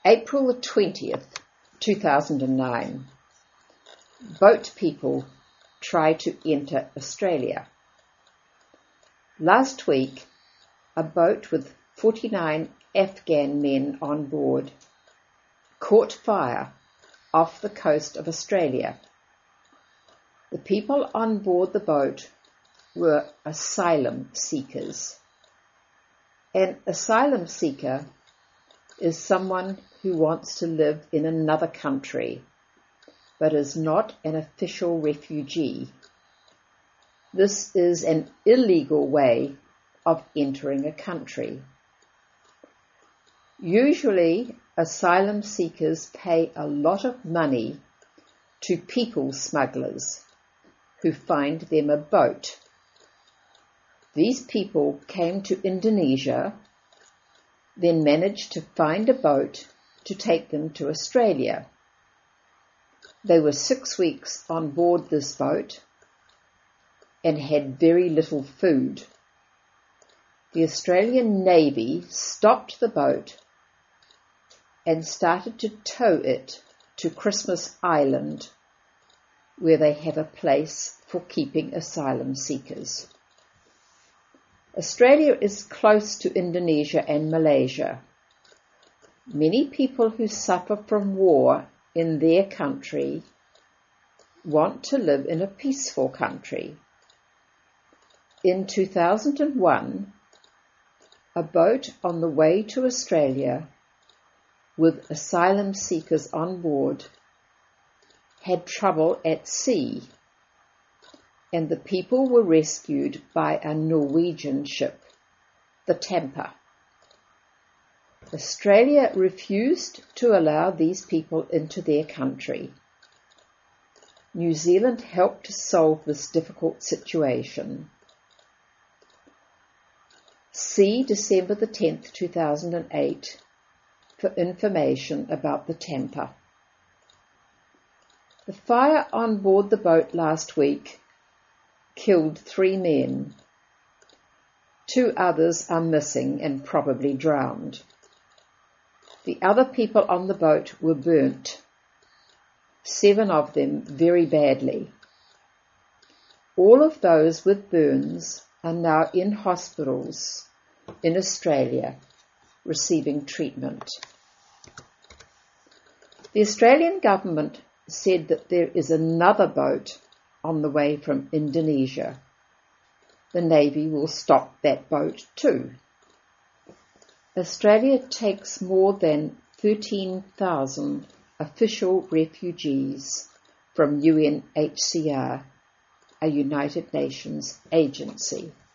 April the 20th, 2009. Boat people try to enter Australia. Last week, a boat with 49 Afghan men on board caught fire off the coast of Australia. The people on board the boat were asylum seekers. An asylum seeker is someone who wants to live in another country, but is not an official refugee. This is an illegal way of entering a country. Usually, asylum seekers pay a lot of money to people smugglers who find them a boat. These people came to Indonesia, then managed to find a boat to take them to Australia. They were 6 weeks on board this boat and had very little food. The Australian Navy stopped the boat and started to tow it to Christmas Island, where they have a place for keeping asylum seekers. Australia is close to Indonesia and Malaysia. Many people who suffer from war in their country want to live in a peaceful country. In 2001, a boat on the way to Australia with asylum seekers on board had trouble at sea, and the people were rescued by a Norwegian ship, the Tampa. Australia refused to allow these people into their country. New Zealand helped to solve this difficult situation. See December the 10th, 2008 for information about the Tampa. The fire on board the boat last week killed 3 men. 2 others are missing and probably drowned. The other people on the boat were burnt, 7 of them very badly. All of those with burns are now in hospitals in Australia receiving treatment. The Australian government said that there is another boat on the way from Indonesia. The Navy will stop that boat too. Australia takes more than 13,000 official refugees from UNHCR, a United Nations agency.